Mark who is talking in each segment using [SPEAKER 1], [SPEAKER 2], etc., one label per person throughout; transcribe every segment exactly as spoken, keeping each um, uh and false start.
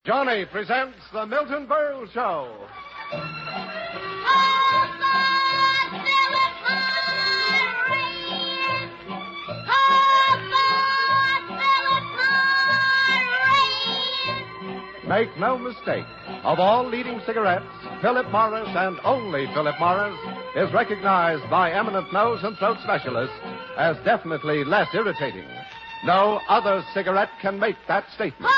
[SPEAKER 1] Johnny presents the Milton Berle Show. Make no mistake, of all leading cigarettes, Philip Morris and only Philip Morris is recognized by eminent nose and throat specialists as definitely less irritating. No other cigarette can make that statement.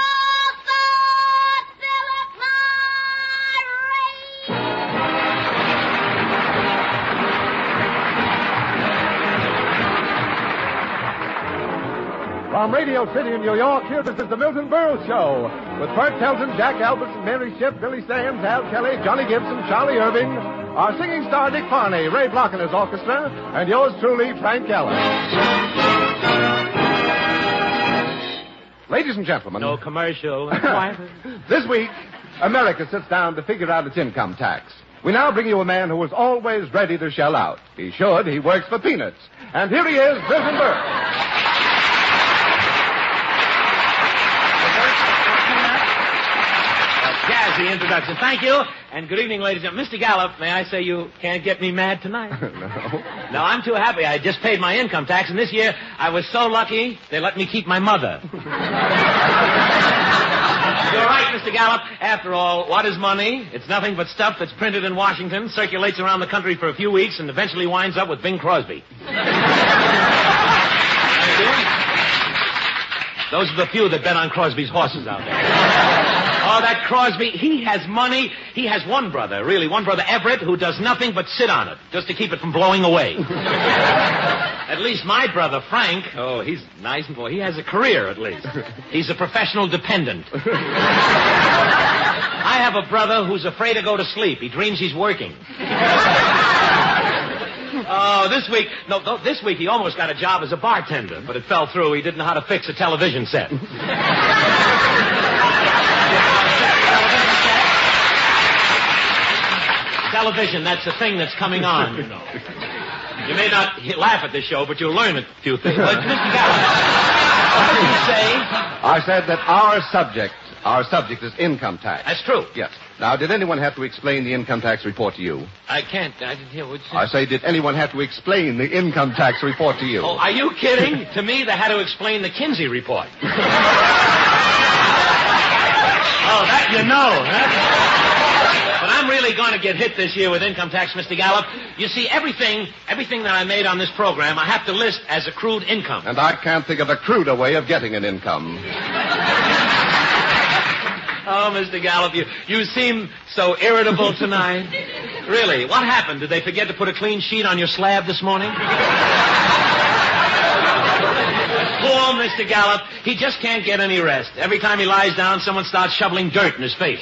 [SPEAKER 1] From Radio City in New York, here this is the Milton Berle Show with Bert Telton, Jack Albertson, Mary Shipp, Billy Sands, Al Kelly, Johnny Gibson, Charlie Irving, our singing star Dick Farney, Ray Block and his orchestra, and yours truly, Frank Geller. Ladies and gentlemen.
[SPEAKER 2] No commercial.
[SPEAKER 1] This week, America sits down to figure out its income tax. We now bring you a man who is always ready to shell out. He should. He works for peanuts. And here he is, Milton Berle.
[SPEAKER 2] Jazzy introduction. Thank you, and good evening, ladies and gentlemen. Mister Gallup, may I say you can't get me mad tonight?
[SPEAKER 1] No.
[SPEAKER 2] No, I'm too happy. I just paid my income tax, and this year I was so lucky they let me keep my mother. You're right, Mister Gallup. After all, what is money? It's nothing but stuff that's printed in Washington, circulates around the country for a few weeks, and eventually winds up with Bing Crosby. Those are the few that bet on Crosby's horses out there. Oh, that Crosby, he has money. He has one brother, really, one brother, Everett, who does nothing but sit on it, just to keep it from blowing away. At least my brother, Frank, oh, he's nice and boy. He has a career, at least. He's a professional dependent. I have a brother who's afraid to go to sleep. He dreams he's working. Oh, this week, no, no, this week he almost got a job as a bartender, but it fell through. He didn't know how to fix a television set. Television, that's the thing that's coming on, you know. You may not laugh at this show, but you'll learn a few things. But, Mister Gallup, what did you say?
[SPEAKER 1] I said that our subject, our subject is income tax.
[SPEAKER 2] That's true.
[SPEAKER 1] Yes. Now, did anyone have to explain the income tax report to you?
[SPEAKER 2] I can't. I didn't hear what you said.
[SPEAKER 1] I say, did anyone have to explain the income tax report to you?
[SPEAKER 2] Oh, are you kidding? To me, they had to explain the Kinsey report. Oh, that you know, huh? But I'm really going to get hit this year with income tax, Mister Gallup. You see, everything, everything that I made on this program, I have to list as accrued income.
[SPEAKER 1] And I can't think of a cruder way of getting an income.
[SPEAKER 2] Oh, Mister Gallup, you, you seem so irritable tonight. Really, what happened? Did they forget to put a clean sheet on your slab this morning? Poor Mister Gallup, he just can't get any rest. Every time he lies down, someone starts shoveling dirt in his face.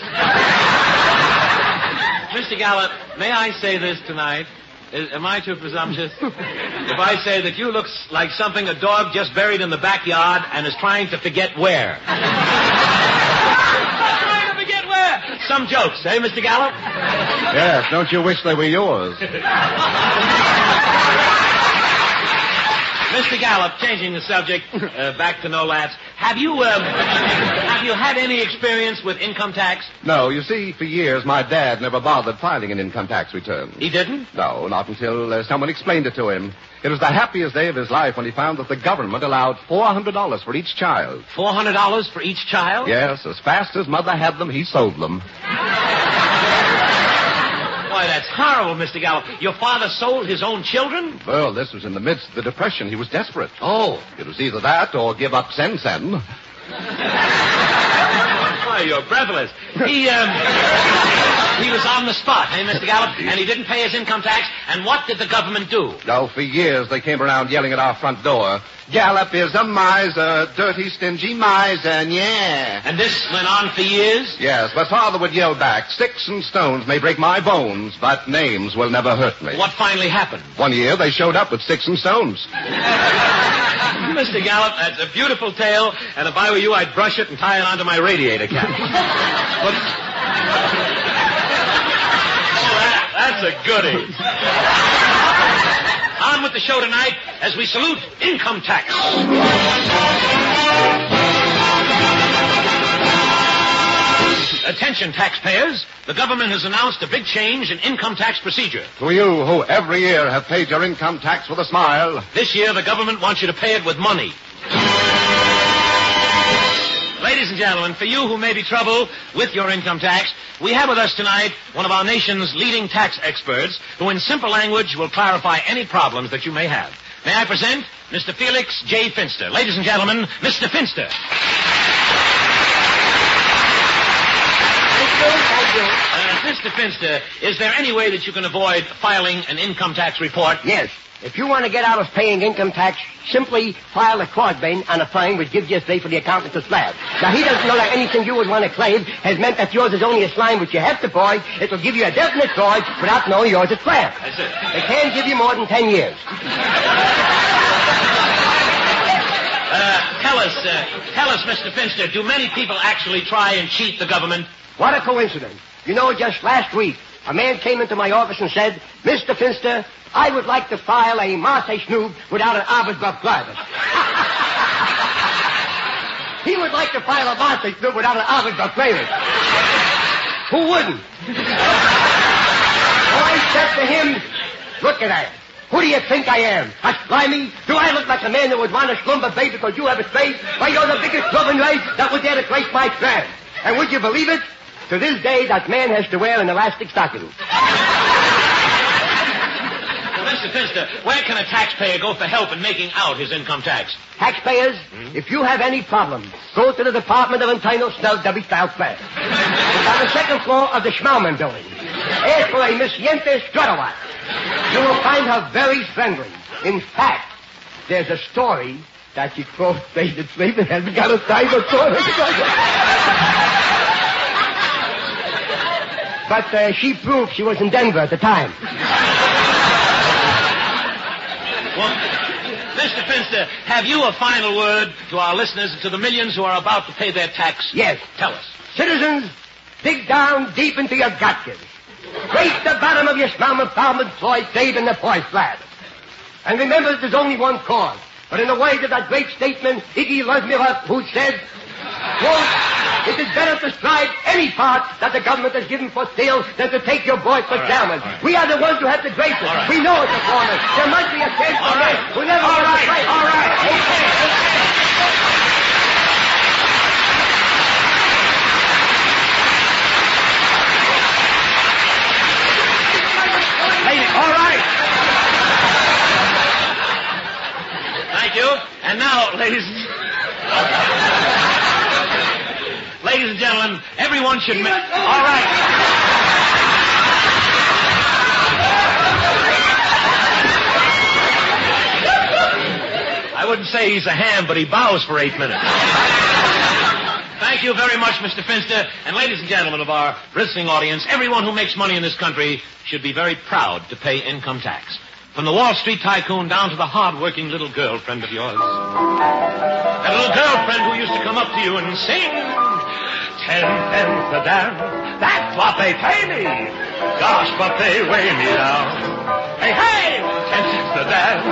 [SPEAKER 2] Mister Gallup, may I say this tonight? Is, am I too presumptuous? If I say that you look like something a dog just buried in the backyard and is trying to forget where. Trying to forget where? Some jokes, eh, Mister Gallup?
[SPEAKER 1] Yes, don't you wish they were yours?
[SPEAKER 2] Mister Gallup, changing the subject, uh, back to no laughs. Have you, um, have you had any experience with income tax?
[SPEAKER 1] No, you see, for years my dad never bothered filing an income tax return.
[SPEAKER 2] He didn't?
[SPEAKER 1] No, not until uh, someone explained it to him. It was the happiest day of his life when he found that the government allowed four hundred dollars for each child.
[SPEAKER 2] four hundred dollars for each child?
[SPEAKER 1] Yes, as fast as Mother had them, he sold them.
[SPEAKER 2] Why, that's horrible, Mister Gallup. Your father sold his own children?
[SPEAKER 1] Well, this was in the midst of the Depression. He was desperate.
[SPEAKER 2] Oh.
[SPEAKER 1] It was either that or give up Sen Sen.
[SPEAKER 2] Why, you're breathless. He, um, he was on the spot, eh, Mister Gallup? And he didn't pay his income tax. And what did the government do?
[SPEAKER 1] Oh, for years they came around yelling at our front door, Gallup is a miser, dirty, stingy miser, yeah.
[SPEAKER 2] And this went on for years?
[SPEAKER 1] Yes, but Father would yell back, sticks and stones may break my bones, but names will never hurt me.
[SPEAKER 2] What finally happened?
[SPEAKER 1] One year they showed up with sticks and stones.
[SPEAKER 2] Mister Gallup, that's a beautiful tale, and if I were you, I'd brush it and tie it onto my radiator cap. But... Oh, that, that's a goodie. On with the show tonight as we salute income tax. Attention, taxpayers. The government has announced a big change in income tax procedure.
[SPEAKER 1] To you who every year have paid your income tax with a smile.
[SPEAKER 2] This year, the government wants you to pay it with money. Ladies and gentlemen, for you who may be troubled with your income tax, we have with us tonight one of our nation's leading tax experts who in simple language will clarify any problems that you may have. May I present Mister Felix J. Finster. Ladies and gentlemen, Mister Finster.
[SPEAKER 3] Thank you, thank you.
[SPEAKER 2] Uh, Mister Finster, is there any way that you can avoid filing an income tax report?
[SPEAKER 3] Yes. If you want to get out of paying income tax, simply file a crossbane on a fine which gives you a day for the accountant to slab. Now, he doesn't know that anything you would want to claim has meant that yours is only a slime which you have to buy. It will give you a definite charge without knowing yours is slab.
[SPEAKER 2] That's it.
[SPEAKER 3] It can't give you more than ten years.
[SPEAKER 2] Uh, tell us, uh, tell us, Mister Finster, do many people actually try and cheat the government?
[SPEAKER 3] What a coincidence. You know, just last week, a man came into my office and said, Mister Finster, I would like to file a Marseille Snoop without an Arbeitsblock driver. He would like to file a Marseille Snoop without an Arbeitsblock driver. Who wouldn't? So I said to him, look at that. Who do you think I am? A slimy? Do I look like a man that would want to slumber baby because you have a face? Why, you're the biggest clubbing race that would dare to grace my strand. And would you believe it? To this day, that man has to wear an elastic stocking.
[SPEAKER 2] Mister Finster, where can a taxpayer go for help in making out his income tax?
[SPEAKER 3] Taxpayers, mm-hmm. if you have any problem, go to the Department of Internal Snow Dubby Style Flat. It's on the second floor of the Schmaumann building. Ask for a Miss Yente Strutowat. You will find her very friendly. In fact, there's a story that she cross-faded sleep and hasn't got a cyber toilet. But uh, she proved she was in Denver at the time.
[SPEAKER 2] Well, Mister Finster, have you a final word to our listeners and to the millions who are about to pay their tax?
[SPEAKER 3] Yes.
[SPEAKER 2] Tell us.
[SPEAKER 3] Citizens, dig down deep into your gutkins. Scrape the bottom of your Schmaumann Falmouth Floyd Dave in the poise flat. And remember that there's only one cause. But in the words of that great statesman, Iggy Lozmirov, who said, quote, it is better to strive any part that the government has given for sale than to take your boy for chairman. Right, right. We are the ones who have to grace it. Right. We know it's a foreman. There must be a chance for
[SPEAKER 2] right.
[SPEAKER 3] men who never
[SPEAKER 2] all
[SPEAKER 3] get
[SPEAKER 2] right.
[SPEAKER 3] right.
[SPEAKER 2] All right. Okay. Lady, all right. Thank you. And now, ladies... Ladies and gentlemen, everyone should... Ma- All right. I wouldn't say he's a ham, but he bows for eight minutes. Thank you very much, Mister Finster. And ladies and gentlemen of our listening audience, everyone who makes money in this country should be very proud to pay income tax. From the Wall Street tycoon down to the hard-working little girlfriend of yours. That little girlfriend who used to come up to you and sing... Ten cents a dance, that's what they pay me. Gosh, but they weigh me down. Hey, hey, ten cents a dance.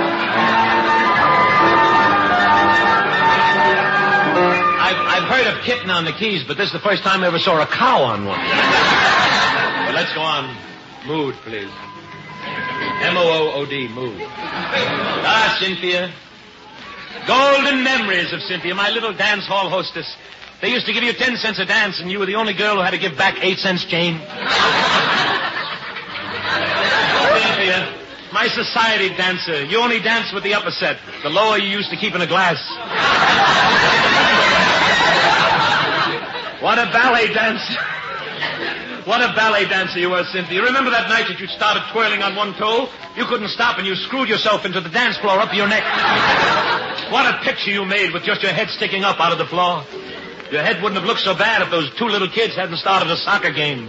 [SPEAKER 2] I've, I've heard of kitten on the keys, but this is the first time I ever saw a cow on one. But let's go on. Mood, please. M O O O D, mood. Ah, Cynthia. Golden memories of Cynthia, my little dance hall hostess. They used to give you ten cents a dance, and you were the only girl who had to give back eight cents change. Cynthia, my society dancer. You only dance with the upper set. The lower you used to keep in a glass. What a ballet dancer. What a ballet dancer you were, Cynthia. You remember that night that you started twirling on one toe? You couldn't stop, and you screwed yourself into the dance floor up to your neck. What a picture you made with just your head sticking up out of the floor. Your head wouldn't have looked so bad if those two little kids hadn't started a soccer game.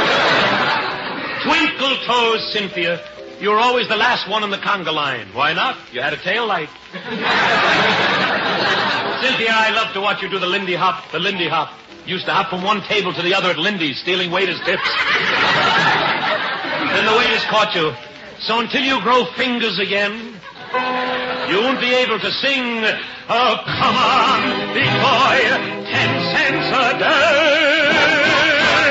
[SPEAKER 2] Twinkle toes, Cynthia. You were always the last one in the conga line. Why not? You had a tail light. Cynthia, I love to watch you do the Lindy hop, the Lindy hop. You used to hop from one table to the other at Lindy's, stealing waiters' tips. Then the waiters caught you. So until you grow fingers again, you won't be able to sing, oh, come on, big boy, ten cents a day.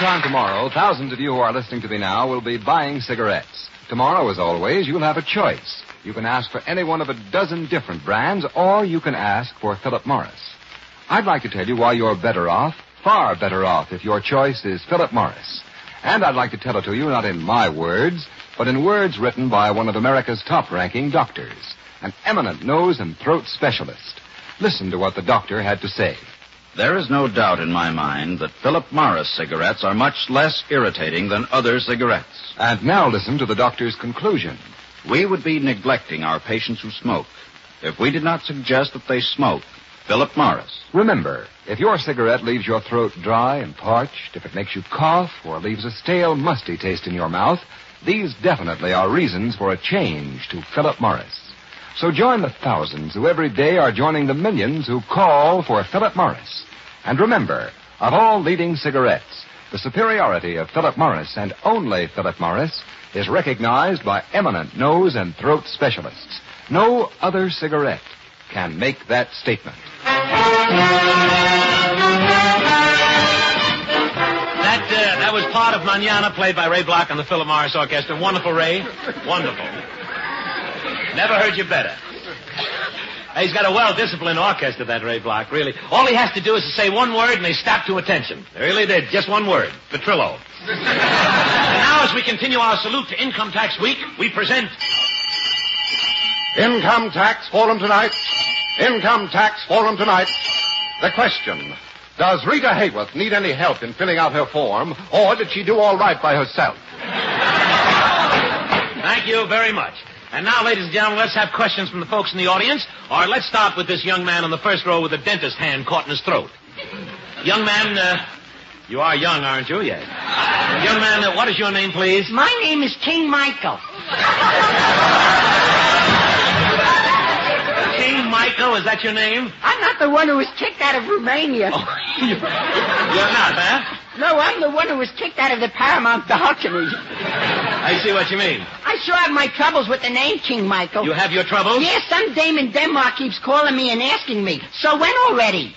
[SPEAKER 4] time tomorrow, thousands of you who are listening to me now will be buying cigarettes. Tomorrow, as always, you'll have a choice. You can ask for any one of a dozen different brands, or you can ask for Philip Morris. I'd like to tell you why you're better off, far better off, if your choice is Philip Morris. And I'd like to tell it to you not in my words, but in words written by one of America's top-ranking doctors, an eminent nose and throat specialist. Listen to what the doctor had to say.
[SPEAKER 5] There is no doubt in my mind that Philip Morris cigarettes are much less irritating than other cigarettes.
[SPEAKER 4] And now listen to the doctor's conclusion.
[SPEAKER 5] We would be neglecting our patients who smoke if we did not suggest that they smoke Philip Morris.
[SPEAKER 4] Remember, if your cigarette leaves your throat dry and parched, if it makes you cough or leaves a stale, musty taste in your mouth, these definitely are reasons for a change to Philip Morris. So join the thousands who every day are joining the millions who call for Philip Morris. And remember, of all leading cigarettes, the superiority of Philip Morris and only Philip Morris is recognized by eminent nose and throat specialists. No other cigarette can make that statement.
[SPEAKER 2] That uh, that was part of Manana, played by Ray Block on the Philip Morris Orchestra. Wonderful, Ray. Wonderful. Never heard you better. He's got a well-disciplined orchestra, that Ray Block, really. All he has to do is to say one word, and they stop to attention. They really did. Just one word. Petrillo. And now, as we continue our salute to Income Tax Week, we present...
[SPEAKER 1] Income Tax Forum tonight. Income Tax Forum tonight. The question, does Rita Hayworth need any help in filling out her form, or did she do all right by herself?
[SPEAKER 2] Thank you very much. And now, ladies and gentlemen, let's have questions from the folks in the audience. Or let's start with this young man on the first row with a dentist hand caught in his throat. Young man, uh, you are young, aren't you? Yes. Young man, uh, what is your name, please?
[SPEAKER 6] My name is King Michael.
[SPEAKER 2] King Michael, is that your name?
[SPEAKER 6] I'm not the one who was kicked out of Romania.
[SPEAKER 2] Oh, you're not, huh?
[SPEAKER 6] No, I'm the one who was kicked out of the Paramount balcony.
[SPEAKER 2] I see what you mean.
[SPEAKER 6] I sure have my troubles with the name King Michael.
[SPEAKER 2] You have your troubles?
[SPEAKER 6] Yes, some dame in Denmark keeps calling me and asking me. So when already?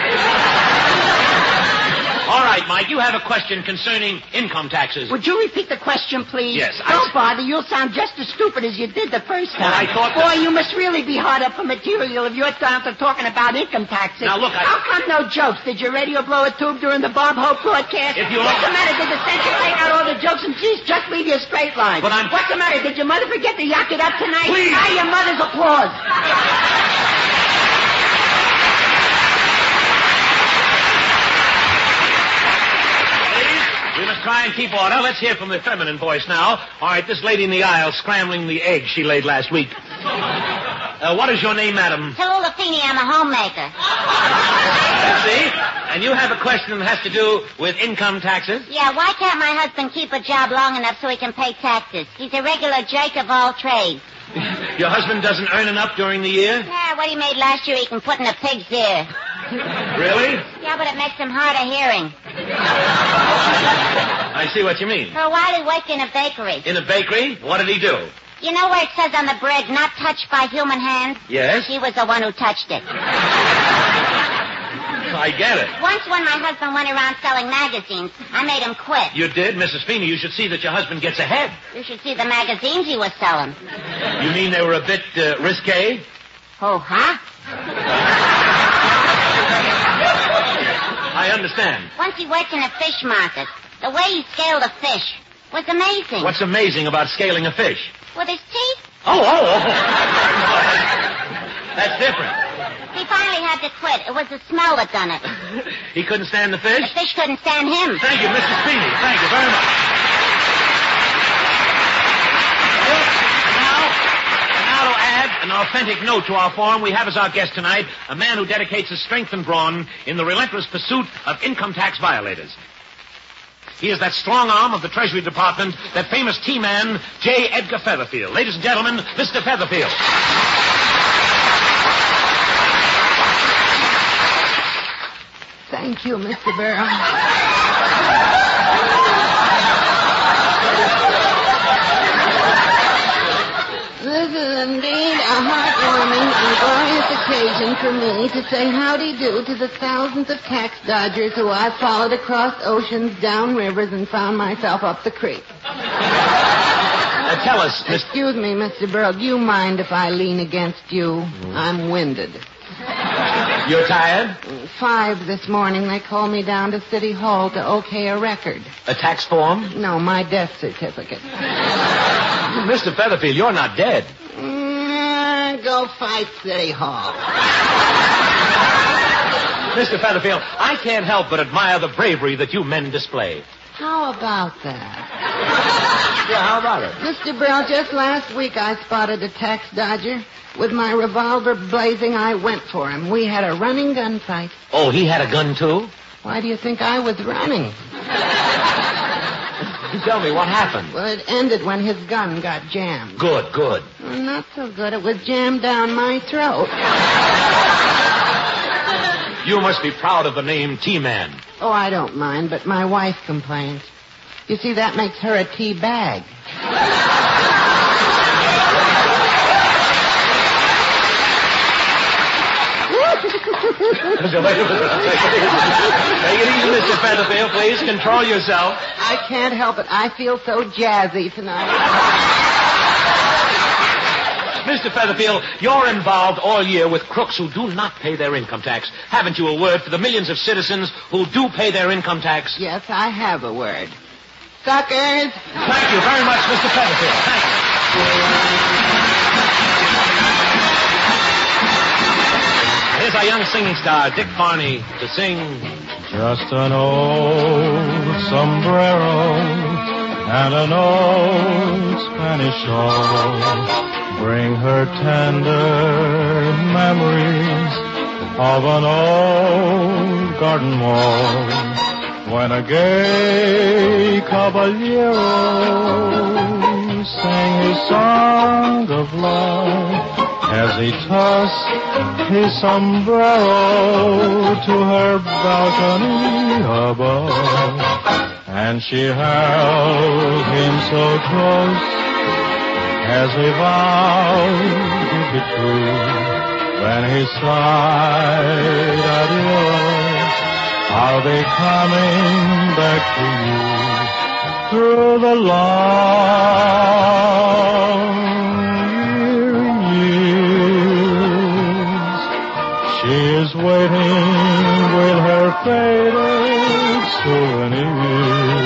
[SPEAKER 2] All right, Mike, you have a question concerning income taxes.
[SPEAKER 6] Would you repeat the question, please?
[SPEAKER 2] Yes.
[SPEAKER 6] Don't
[SPEAKER 2] I...
[SPEAKER 6] bother. You'll sound just as stupid as you did the first time.
[SPEAKER 2] Well, I thought
[SPEAKER 6] Boy,
[SPEAKER 2] that...
[SPEAKER 6] you must really be hard up for material if you're down to talking about income taxes.
[SPEAKER 2] Now, look, I...
[SPEAKER 6] How come no jokes? Did your radio blow a tube during the Bob Hope broadcast?
[SPEAKER 2] If you...
[SPEAKER 6] What's the matter? Did the censor take out all the jokes and geez, just leave you a straight line?
[SPEAKER 2] But I'm...
[SPEAKER 6] What's the matter? Did your mother forget to yuck it up tonight?
[SPEAKER 2] Please!
[SPEAKER 6] Try your mother's applause.
[SPEAKER 2] We must try and keep order. Let's hear from the feminine voice now. All right, this lady in the aisle scrambling the eggs she laid last week. Uh, what is your name, madam?
[SPEAKER 7] Tallulah Feeney, I'm a homemaker.
[SPEAKER 2] Let's see. And you have a question that has to do with income taxes?
[SPEAKER 7] Yeah, why can't my husband keep a job long enough so he can pay taxes? He's a regular jerk of all trades.
[SPEAKER 2] Your husband doesn't earn enough during the year?
[SPEAKER 7] Yeah, what he made last year he can put in a pig's ear.
[SPEAKER 2] Really?
[SPEAKER 7] Yeah, but it makes him hard of hearing.
[SPEAKER 2] I see what you mean.
[SPEAKER 7] For a while he worked in a bakery.
[SPEAKER 2] In a bakery? What did he do?
[SPEAKER 7] You know where it says on the bread, not touched by human hands?
[SPEAKER 2] Yes?
[SPEAKER 7] He was the one who touched it.
[SPEAKER 2] I get it.
[SPEAKER 7] Once when my husband went around selling magazines, I made him quit.
[SPEAKER 2] You did? Missus Feeney, you should see that your husband gets ahead.
[SPEAKER 7] You should see the magazines he was selling.
[SPEAKER 2] You mean they were a bit uh, risque?
[SPEAKER 7] Oh, huh?
[SPEAKER 2] I understand.
[SPEAKER 7] Once he worked in a fish market. The way he scaled a fish was amazing.
[SPEAKER 2] What's amazing about scaling a fish?
[SPEAKER 7] With his teeth?
[SPEAKER 2] Oh, oh, oh. That's different.
[SPEAKER 7] He finally had to quit. It was the smell that done it.
[SPEAKER 2] He couldn't stand the fish?
[SPEAKER 7] The fish couldn't stand him.
[SPEAKER 2] Thank you, Missus Feeney. Thank you very much. Now, now to add an authentic note to our forum, we have as our guest tonight a man who dedicates his strength and brawn in the relentless pursuit of income tax violators. He is that strong arm of the Treasury Department, that famous T-man, J. Edgar Featherfield. Ladies and gentlemen, Mister Featherfield.
[SPEAKER 6] Thank you, Mister Barrow. This
[SPEAKER 8] is indeed a heartwarming and glorious occasion for me to say howdy do to the thousands of tax dodgers who I've followed across oceans, down rivers, and found myself up the creek.
[SPEAKER 2] Uh, tell us, Mister
[SPEAKER 8] Excuse me, Mister Burrow, do you mind if I lean against you? Mm. I'm winded.
[SPEAKER 2] You're tired?
[SPEAKER 8] Five this morning, they called me down to City Hall to okay a record.
[SPEAKER 2] A tax form?
[SPEAKER 8] No, my death certificate.
[SPEAKER 2] Mister Featherfield, you're not dead.
[SPEAKER 8] Mm, go fight City Hall.
[SPEAKER 2] Mister Featherfield, I can't help but admire the bravery that you men display.
[SPEAKER 8] How about that?
[SPEAKER 2] Yeah, how about it?
[SPEAKER 8] Mister Burrow, just last week I spotted a tax dodger. With my revolver blazing, I went for him. We had a running gunfight.
[SPEAKER 2] Oh, he had a gun, too?
[SPEAKER 8] Why do you think I was running?
[SPEAKER 2] Tell me, what happened?
[SPEAKER 8] Well, it ended when his gun got jammed.
[SPEAKER 2] Good, good.
[SPEAKER 8] Well, not so good. It was jammed down my throat.
[SPEAKER 2] You must be proud of the name T-Man.
[SPEAKER 8] Oh, I don't mind, but my wife complains. You see, that makes her a T-bag.
[SPEAKER 2] Take it easy, Mister Featherfield, please. Control yourself.
[SPEAKER 8] I can't help it. I feel so jazzy tonight.
[SPEAKER 2] Mister Featherfield, you're involved all year with crooks who do not pay their income tax. Haven't you a word for the millions of citizens who do pay their income tax?
[SPEAKER 8] Yes, I have a word. Suckers!
[SPEAKER 2] Thank you very much, Mister Featherfield. Thank you. Here's our young singing star, Dick Varney, to sing...
[SPEAKER 9] Just an old sombrero and an old Spanish shawl bring her tender memories of an old garden wall when a gay caballero sang his song of love as he tossed his sombrero to her balcony above. And she held him so close as they vowed to be true. Then he sighed, adios, are they coming back to you through the long She is waiting with her faded souvenir,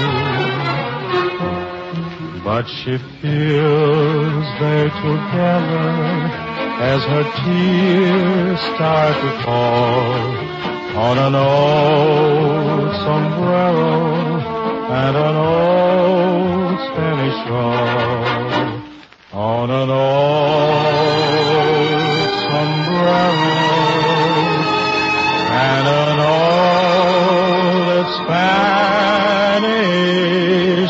[SPEAKER 9] but she feels they're together as her tears start to fall on an old sombrero and an old Spanish shawl, on an old sombrero and an old Spanish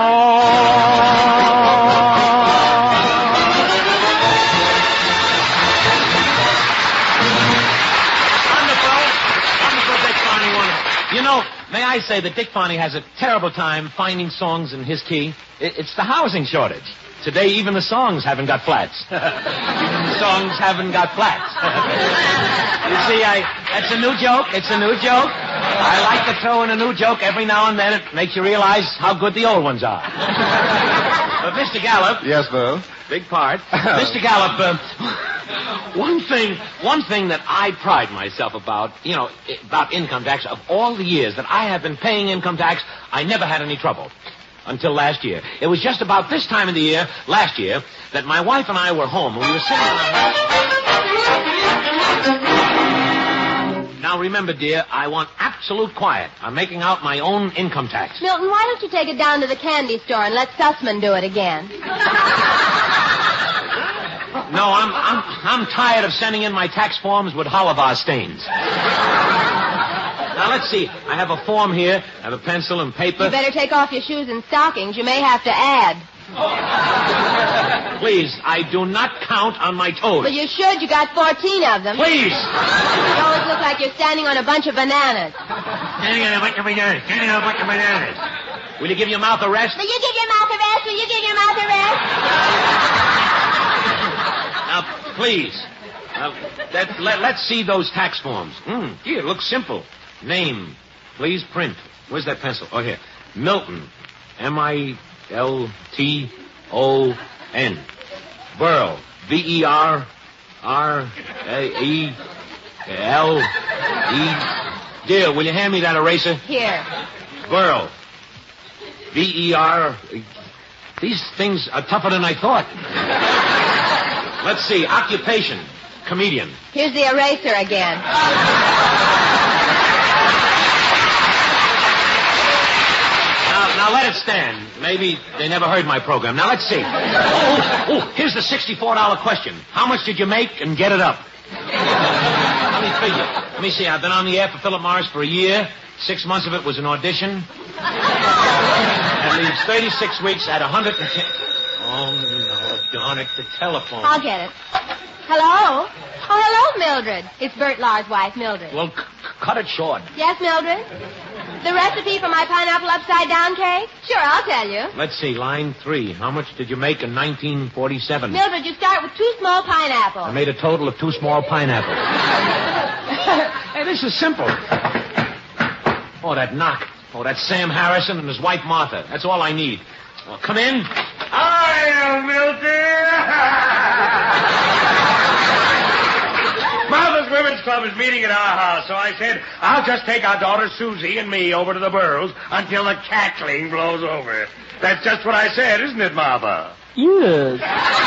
[SPEAKER 2] Wonderful. Wonderful, Dick Varney, wonderful. You know, may I say that Dick Varney has a terrible time finding songs in his key. It's the housing shortage. Today, even the songs haven't got flats. Even the songs haven't got flats. You see, I that's a new joke. It's a new joke. I like to throw in a new joke every now and then. It makes you realize how good the old ones are. But Mister Gallup.
[SPEAKER 1] Yes, Bill?
[SPEAKER 2] Big part. Mister Gallup, uh, one thing, one thing that I pride myself about, you know, about income tax, of all the years that I have been paying income tax, I never had any trouble. Until last year. It was just about this time of the year, last year, that my wife and I were home. We were sitting on... Now remember, dear, I want absolute quiet. I'm making out my own income tax.
[SPEAKER 10] Milton, why don't you take it down to the candy store and let Sussman do it again?
[SPEAKER 2] No, I'm I'm I'm tired of sending in my tax forms with Holivar stains. Now, let's see. I have a form here. I have a pencil and paper.
[SPEAKER 10] You better take off your shoes and stockings. You may have to add.
[SPEAKER 2] Please, I do not count on my toes.
[SPEAKER 10] Well, you should. You got fourteen of them.
[SPEAKER 2] Please.
[SPEAKER 10] You always look like you're standing on a bunch of bananas.
[SPEAKER 2] Standing on a bunch of bananas. Standing on a bunch of bananas. Will you give your mouth a rest?
[SPEAKER 7] Will you give your mouth a rest? Will you give your mouth a rest?
[SPEAKER 2] please. Uh, that, let, let's see those tax forms. Mm, here, it looks simple. Name. Please print. Where's that pencil? Oh, here. Milton. M I L T O N. Burl. B E R R A E L E. Dear, will you hand me that eraser?
[SPEAKER 10] Here.
[SPEAKER 2] Burl. B E R. These things are tougher than I thought. Let's see. Occupation. Comedian.
[SPEAKER 10] Here's the eraser again.
[SPEAKER 2] Now, now let it stand. Maybe they never heard my program. Now let's see. Oh, oh, here's the sixty-four dollar question. How much did you make and get it up? Let me figure. Let me see. I've been on the air for Philip Morris for a year. Six months of it was an audition. That leaves thirty-six weeks at one hundred ten. Oh, no, darn it, the telephone.
[SPEAKER 10] I'll get it. Hello? Oh, hello, Mildred. It's Bert Lahr's wife, Mildred.
[SPEAKER 2] Well, c- cut it short.
[SPEAKER 10] Yes, Mildred? The recipe for my pineapple upside-down cake? Sure, I'll tell you.
[SPEAKER 2] Let's see, line three. How much did you make in nineteen forty-seven?
[SPEAKER 10] Mildred, you start with two small pineapples.
[SPEAKER 2] I made a total of two small pineapples. Hey, this is simple. Oh, that knock. Oh, that's Sam Harrison and his wife, Martha. That's all I need. Well, come in.
[SPEAKER 3] Hi, Milton. Martha's Women's Club is meeting at our house, so I said I'll just take our daughter Susie and me over to the Burrows until the cackling blows over. That's just what I said, isn't it, Martha?
[SPEAKER 2] Yes.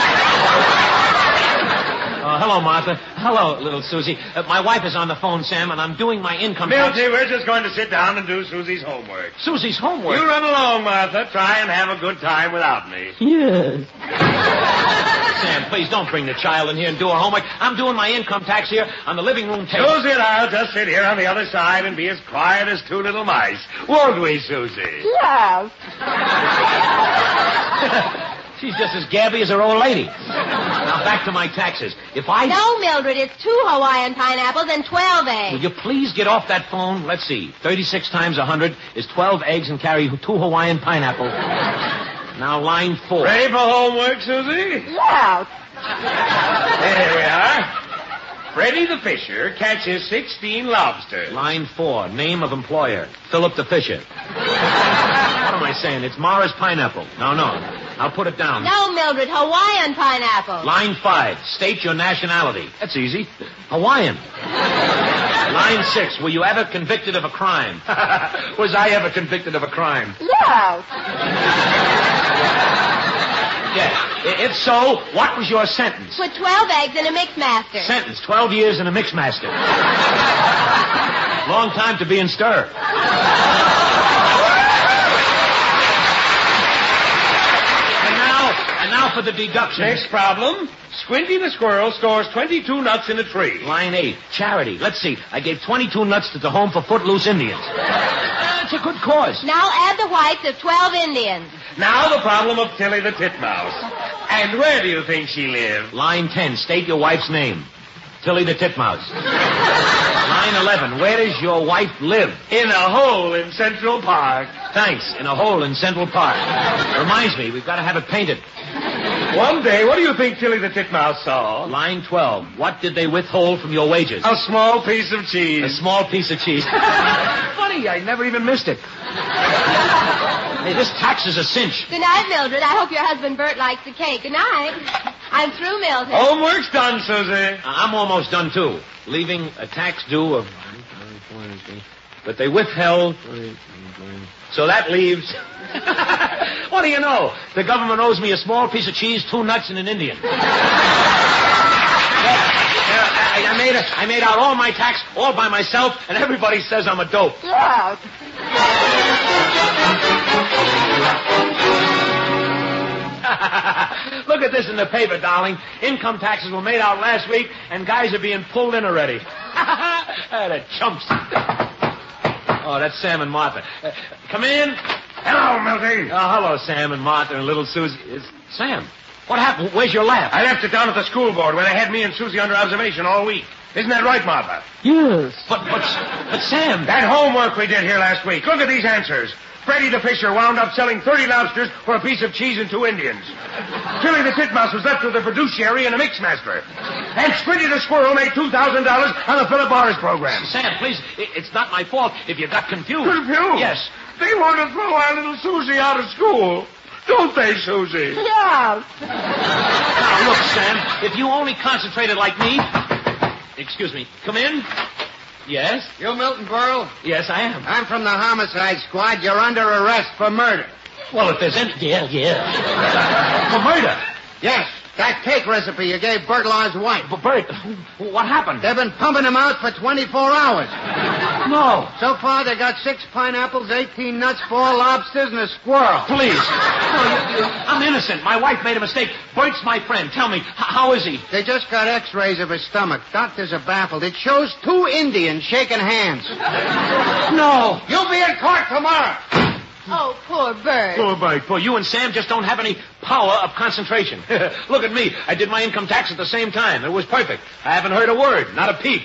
[SPEAKER 2] Uh, hello, Martha. Hello, little Susie. Uh, my wife is on the phone, Sam, and I'm doing my income tax.
[SPEAKER 3] Milty, we're just going to sit down and do Susie's homework.
[SPEAKER 2] Susie's homework?
[SPEAKER 3] You run along, Martha. Try and have a good time without me.
[SPEAKER 2] Yes. Sam, please don't bring the child in here and do her homework. I'm doing my income tax here on the living room table.
[SPEAKER 3] Susie and I'll just sit here on the other side and be as quiet as two little mice. Won't we, Susie?
[SPEAKER 10] Yes.
[SPEAKER 2] She's just as gabby as her old lady. Now, back to my taxes. If I...
[SPEAKER 10] No, Mildred, it's two Hawaiian pineapples and twelve eggs.
[SPEAKER 2] Will you please get off that phone? Let's see. thirty-six times one hundred is twelve eggs and carry two Hawaiian pineapples. Now, line four.
[SPEAKER 3] Ready for homework, Susie?
[SPEAKER 10] Yes.
[SPEAKER 3] There we are. Freddie the Fisher catches sixteen lobsters.
[SPEAKER 2] Line four. Name of employer. Philip the Fisher. What am I saying? It's Mara's pineapple. No, no. I'll put it down.
[SPEAKER 10] No, Mildred, Hawaiian pineapple.
[SPEAKER 2] Line five. State your nationality. That's easy. Hawaiian. Line six. Were you ever convicted of a crime? Was I ever convicted of a crime?
[SPEAKER 10] Yes.
[SPEAKER 2] Yes. If so, what was your sentence?
[SPEAKER 10] Put twelve eggs in a mixmaster.
[SPEAKER 2] Sentence. Twelve years in a mixmaster. Long time to be in stir. And now for the deductions.
[SPEAKER 3] Next problem. Squinty the squirrel stores twenty-two nuts in a tree.
[SPEAKER 2] Line eight. Charity. Let's see. I gave twenty-two nuts to the Home for Footloose Indians. Uh, it's a good cause.
[SPEAKER 10] Now add the whites of twelve Indians.
[SPEAKER 3] Now the problem of Tilly the Titmouse. And where do you think she lived?
[SPEAKER 2] Line ten. State your wife's name. Tilly the Titmouse. Line eleven. Where does your wife live?
[SPEAKER 3] In a hole in Central Park.
[SPEAKER 2] Thanks. In a hole in Central Park. Reminds me, we've got to have it painted.
[SPEAKER 3] One day, what do you think Tilly the Titmouse saw?
[SPEAKER 2] Line twelve. What did they withhold from your wages?
[SPEAKER 3] A small piece of cheese.
[SPEAKER 2] A small piece of cheese. Funny, I never even missed it. Hey, this tax is a cinch.
[SPEAKER 10] Good night, Mildred. I hope your husband Bert likes the cake. Good night. I'm through, Mildred.
[SPEAKER 3] Homework's done, Susie.
[SPEAKER 2] I'm almost done, too. Leaving a tax due of... But they withheld... So that leaves... What do you know? The government owes me a small piece of cheese, two nuts, and an Indian. I, I, made a, I made out all my tax all by myself, and everybody says I'm a dope.
[SPEAKER 10] Yes.
[SPEAKER 2] Look at this in the paper, darling. Income taxes were made out last week, and guys are being pulled in already. Ah, the chumps. Oh, that's Sam and Martha. Uh, come in.
[SPEAKER 3] Hello, Milty.
[SPEAKER 2] Oh, hello, Sam and Martha and little Susie. Is Sam, what happened? Where's your lab?
[SPEAKER 3] I left it down at the school board where they had me and Susie under observation all week. Isn't that right, Martha?
[SPEAKER 2] Yes. But, but, but Sam...
[SPEAKER 3] That homework we did here last week. Look at these answers. Freddy the Fisher wound up selling thirty lobsters for a piece of cheese and two Indians. Tilly the Titmouse was left with a fiduciary and a mixmaster. And Squinty the Squirrel made two thousand dollars on the Philip Morris program.
[SPEAKER 2] Sam, please, it- it's not my fault if you got confused.
[SPEAKER 3] Confused?
[SPEAKER 2] Yes.
[SPEAKER 3] They want to throw our little Susie out of school. Don't they, Susie?
[SPEAKER 10] Yeah.
[SPEAKER 2] Now, look, Sam, if you only concentrated like me... Excuse me. Come in. Yes?
[SPEAKER 11] You Milton Berle?
[SPEAKER 2] Yes, I am.
[SPEAKER 11] I'm from the homicide squad. You're under arrest for murder.
[SPEAKER 2] Well, if there's any... Yeah, yeah. For murder?
[SPEAKER 11] Yes. That cake recipe you gave Bert Law's wife.
[SPEAKER 2] But, Bert, what happened?
[SPEAKER 11] They've been pumping him out for twenty-four hours.
[SPEAKER 2] No.
[SPEAKER 11] So far, they got six pineapples, eighteen nuts, four lobsters, and a squirrel.
[SPEAKER 2] Please. No, you, you, I'm innocent. My wife made a mistake. Bert's my friend. Tell me, h- how is he?
[SPEAKER 11] They just got x-rays of his stomach. Doctors are baffled. It shows two Indians shaking hands.
[SPEAKER 2] No.
[SPEAKER 11] You'll be in court tomorrow.
[SPEAKER 10] Oh, poor Bert.
[SPEAKER 2] Poor Bert. Poor you and Sam just don't have any power of concentration. Look at me. I did my income tax at the same time. It was perfect. I haven't heard a word. Not a peep.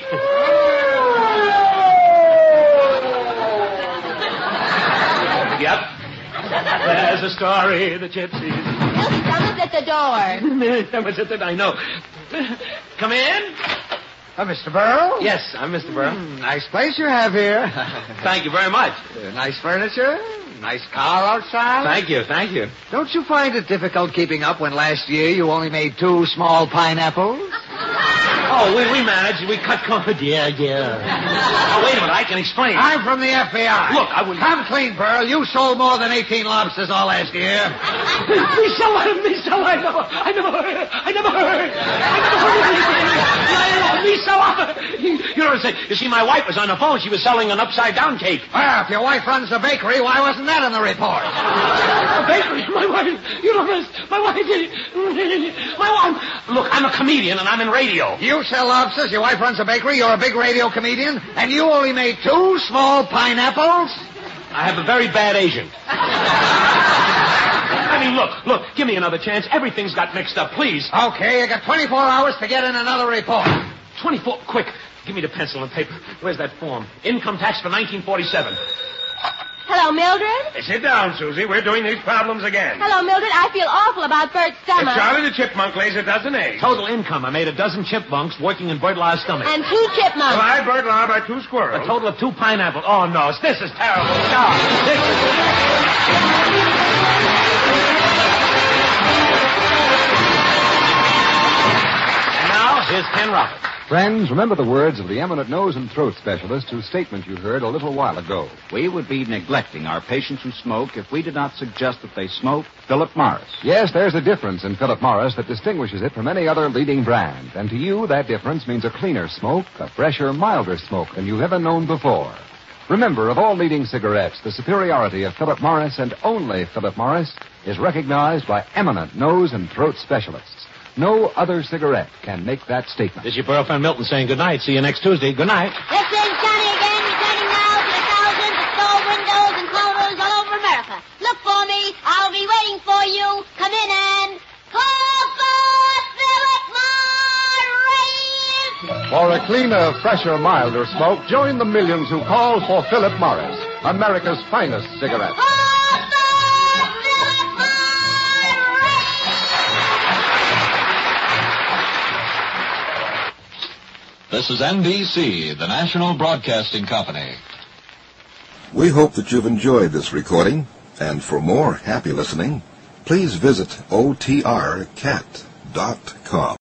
[SPEAKER 2] Yep. There's a story, the gypsies.
[SPEAKER 10] Look, someone's at the door.
[SPEAKER 2] Someone's at the I know. Come in.
[SPEAKER 11] Uh, Mister Burrow?
[SPEAKER 2] Yes, I'm Mister Burrow.
[SPEAKER 11] Mm, nice place you have here.
[SPEAKER 2] Thank you very much.
[SPEAKER 11] Uh, nice furniture. Nice car outside.
[SPEAKER 2] Thank you, thank you.
[SPEAKER 11] Don't you find it difficult keeping up when last year you only made two small pineapples?
[SPEAKER 2] Oh, we, we managed. We cut corners. Yeah, yeah. Oh, wait a minute. I can explain.
[SPEAKER 11] I'm from the F B I.
[SPEAKER 2] Look, I wouldn't...
[SPEAKER 11] Come clean, Burl. You sold more than eighteen lobsters all last year.
[SPEAKER 2] Me so, me so, I know. I never heard. I never heard. I never heard anything. Me so. You know what I'm saying? You see, my wife was on the phone. She was selling an upside-down cake.
[SPEAKER 11] Well, if your wife runs a bakery, why wasn't that in the report?
[SPEAKER 2] A bakery? My wife. You know this. My wife did it. My wife. Look, I'm a comedian and I'm in radio.
[SPEAKER 11] You sell lobsters, your wife runs a bakery, you're a big radio comedian, and you only made two small pineapples?
[SPEAKER 2] I have a very bad agent. I mean, look, look, give me another chance. Everything's got mixed up, please.
[SPEAKER 11] Okay, you got twenty-four hours to get in another report.
[SPEAKER 2] twenty-four, quick. Give me the pencil and paper. Where's that form? Income tax for nineteen forty-seven.
[SPEAKER 10] Hello, Mildred?
[SPEAKER 3] Hey, sit down, Susie. We're doing these problems again.
[SPEAKER 10] Hello, Mildred. I feel awful about Bert's stomach.
[SPEAKER 3] If Charlie the Chipmunk lays a dozen eggs.
[SPEAKER 2] Total income. I made a dozen chipmunks working in Bert Law's stomach.
[SPEAKER 10] And two chipmunks.
[SPEAKER 3] Well, I Bert Law by two squirrels.
[SPEAKER 2] A total of two pineapples. Oh, no. This is terrible. No. This is... And now, here's Ken Roberts.
[SPEAKER 4] Friends, remember the words of the eminent nose and throat specialist whose statement you heard a little while ago.
[SPEAKER 5] We would be neglecting our patients who smoke if we did not suggest that they smoke Philip Morris.
[SPEAKER 4] Yes, there's a difference in Philip Morris that distinguishes it from any other leading brand. And to you, that difference means a cleaner smoke, a fresher, milder smoke than you've ever known before. Remember, of all leading cigarettes, the superiority of Philip Morris and only Philip Morris is recognized by eminent nose and throat specialists. No other cigarette can make that statement.
[SPEAKER 2] This is your Burl friend Milton saying good night. See you next Tuesday. Good night.
[SPEAKER 7] This is Johnny again, returning now to the thousands of store windows and clovers all over America. Look for me. I'll be waiting for you. Come in and call for Philip Morris.
[SPEAKER 1] For a cleaner, fresher, milder smoke, join the millions who call for Philip Morris, America's finest cigarette.
[SPEAKER 12] This is N B C, the National Broadcasting Company.
[SPEAKER 13] We hope that you've enjoyed this recording, and for more happy listening, please visit O T R cat dot com.